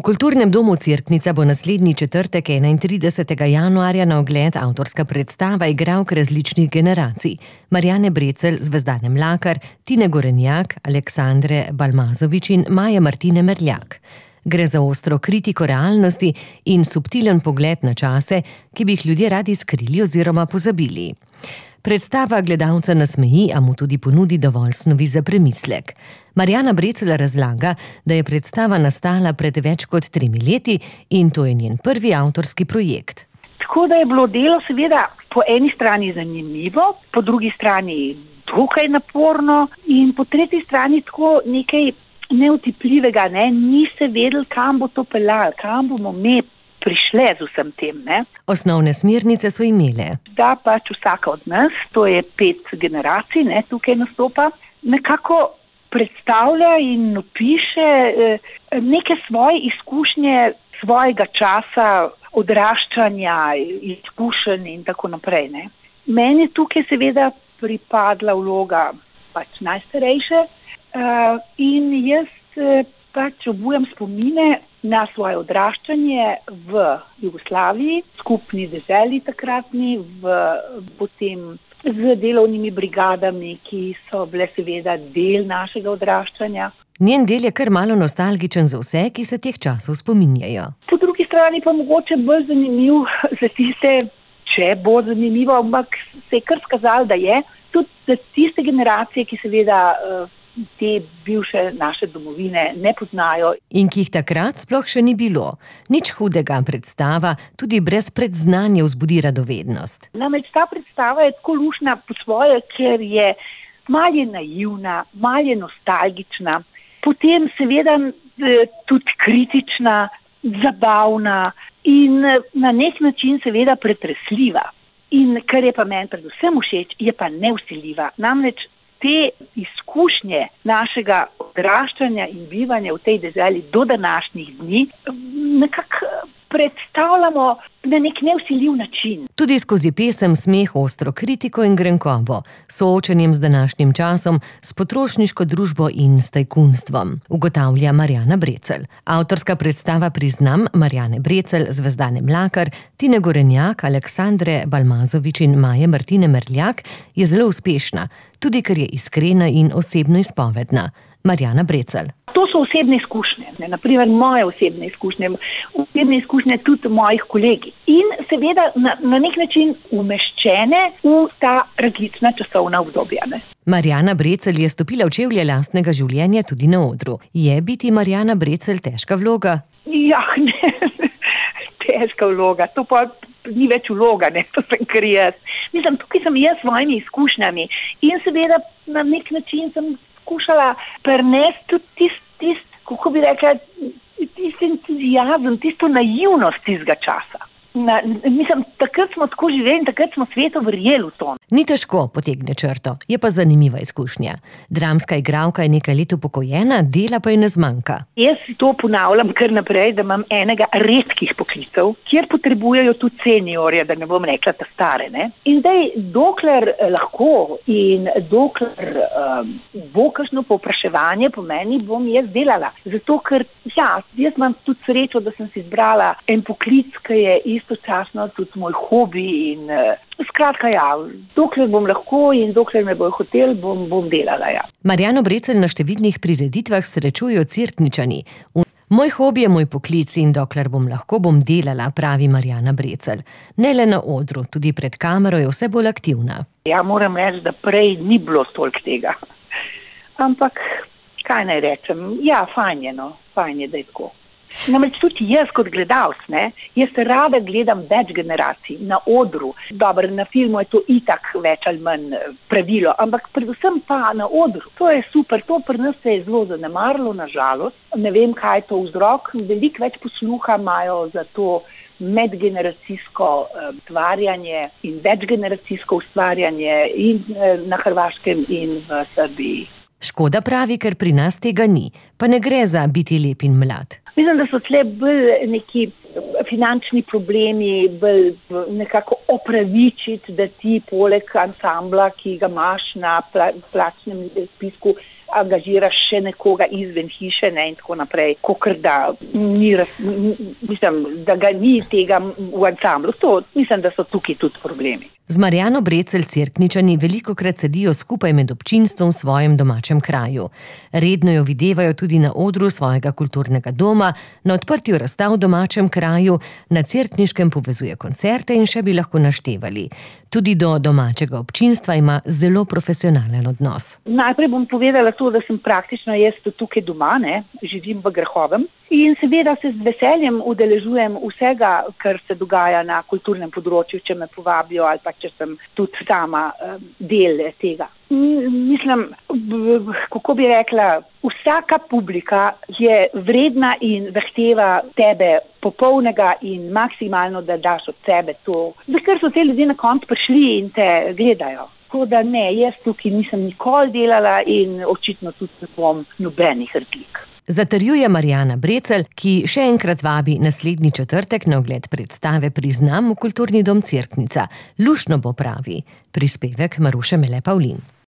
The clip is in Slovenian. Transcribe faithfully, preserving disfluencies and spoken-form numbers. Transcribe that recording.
Kulturnem domu Cerknica bo naslednji četrtek, enaintridesetega januarja, na ogled avtorska predstava igralk različnih generacij. Marjane Brecelj, Zvezdane Mlakar, Tine Gorenjak, Aleksandre Balmazović in Maje Martine Merljak. Gre za ostro kritiko realnosti in subtilen pogled na čase, ki bi jih ljudje radi skrili oziroma pozabili. Predstava gledalca nasmeji, a mu tudi ponudi dovolj snovi za premislek. Marjana Brecelj razlaga, da je predstava nastala pred več kot tremi leti in to je njen prvi avtorski projekt. Tako da je bilo delo seveda po eni strani zanimivo, po drugi strani dokaj naporno in po tretji strani tako nekaj neutipljivega, ne, ni se vedel, kam bo to peljalo, kam bomo mi prišle z vsem tem, ne. Osnovne smernice so imele. Da pač vsaka od nas, to je pet generacij, ne, tukaj nastopa, nekako predstavlja in opiše eh, neke svoje izkušnje svojega časa, odraščanja, izkušenj in tako naprej, ne. Meni tukaj seveda pripadla vloga pač najstarejše uh, in jaz uh, pač obujam spomine na svoje odraščanje v Jugoslaviji, skupni deželi takratni, v, potem z delovnimi brigadami, ki so bile seveda del našega odraščanja. Njen del je kar malo nostalgičen za vse, ki se teh časov spominjajo. Po drugi strani pa mogoče bolj zanimiv za tiste, če bo zanimivo, ampak se je kar skazalo, da je, tudi za tiste generacije, ki seveda uh, te bivše naše domovine ne poznajo. In ki jih takrat sploh še ni bilo. Nič hudega, predstava tudi brez predznanja vzbudi radovednost. Namreč ta predstava je tako luštna po svoje, ker je malo je naivna, malo je nostalgična, potem seveda tudi kritična, zabavna in na nek način seveda pretresljiva. In kar je pa meni predvsem všeč, je pa nevsiljiva. Namreč te izkušnje našega odraščanja in bivanja v tej deželi do današnjih dni nekako predstavljamo na nek nevsiljiv način. Tudi skozi pesem, smeh, ostro kritiko in grenkobo, soočenjem z današnjim časom, s potrošniško družbo in s tajkunstvom, ugotavlja Marjana Brecelj. Avtorska predstava Priznam Marjane Brecelj, Zvezdane Mlakar, Tine Gorenjak, Aleksandre Balmazović in Maje Martine Merljak je zelo uspešna, tudi ker je iskrena in osebno izpovedna. Marjana Brecelj. To so osebne izkušnje, ne, naprimer moje osebne izkušnje, osebne izkušnje tudi mojih kolegij. In seveda na, na nek način umeščene v ta različna časovna obdobja. Ne. Marjana Brecelj je stopila v čevlje lastnega življenja tudi na odru. Je biti Marjana Brecelj težka vloga? Ja, ne, težka vloga. To pa ni več vloga, ne, to sem kar jaz. Mislim, tukaj sem jaz s svojimi izkušnjami in seveda na nek način sem skušala prenesti tudi tist, tist, kako bi rekla, tist entuzijazem, tisto naivnost tistega časa. Na, mislim, takrat smo tako živeli in takrat smo svetu verjeli v to. Ni težko, potegne črto, je pa zanimiva izkušnja. Dramska igralka je nekaj let upokojena, dela pa je ne zmanjka. Jaz to ponavljam kar naprej, da imam enega redkih poklicev, kjer potrebujejo tudi seniorje, da ne bom rekla ta stare. Ne? In zdaj, dokler lahko in dokler um, bo kakšno povpraševanje po meni, bom jaz delala. Zato, ker ja, jaz imam tudi srečo, da sem si izbrala en poklic, ki je istočasno tudi moj hobi in uh, skratka, ja, dokler bom lahko in dokler me bojo hotel, bom, bom delala, ja. Marjano Brecelj na številnih prireditvah srečujejo Cerkničani. Moj hobi je moj poklic in dokler bom lahko, bom delala, pravi Marjana Brecelj. Ne le na odru, tudi pred kamero je vse bolj aktivna. Ja, moram reči, da prej ni bilo toliko tega. Ampak, kaj naj rečem, ja, fajn je, no, fajn je, da je tako. Namreč tudi jaz kot gledalec, ne, jaz rada gledam več generacij na odru. Dobro, na filmu je to itak več ali manj pravilo, ampak predvsem pa na odru. To je super, to pri nas se je zelo zanemarilo, na žalost. Ne vem, kaj je to vzrok, veliko več posluha imajo za to medgeneracijsko ustvarjanje in večgeneracijsko ustvarjanje in na Hrvaškem in v Srbiji. Škoda, pravi, ker pri nas tega ni, pa ne gre za biti lep in mlad. Mislim, da so tle bolj neki finančni problemi, bolj nekako opravičiti, da ti poleg ansambla, ki ga imaš na plačnem spisku, angažiraš še nekoga izven hiše, ne, in tako naprej, kakor da ni, mislim, da ga ni tega v ansamblu. To, mislim, da so tukaj tudi problemi. Z Marjano Brecelj Cerkničani velikokrat sedijo skupaj med občinstvom v svojem domačem kraju. Redno jo videvajo tudi na odru svojega kulturnega doma, na odprtju razstav v domačem kraju, na Cerkniškem povezuje koncerte in še bi lahko naštevali. Tudi do domačega občinstva ima zelo profesionalen odnos. Najprej bom povedala to, da sem praktično jaz tukaj doma, ne, živim v Grehovem. In seveda se z veseljem udeležujem vsega, kar se dogaja na kulturnem področju, če me povabijo ali pa če sem tudi sama del tega. Mislim, kako bi rekla, vsaka publika je vredna in zahteva tebe popolnega in maksimalno, da daš od sebe to. Ker so te ljudje na koncu prišli in te gledajo. Tako da ne, jaz tukaj nisem nikoli delala in očitno tudi ne bom nobenih replik. Zatrjuje Marjana Brecelj, ki še enkrat vabi naslednji četrtek na ogled predstave Priznam v Kulturni dom Cerknica. Luštno bo, pravi. Prispevek Maruše Mele Pavlin.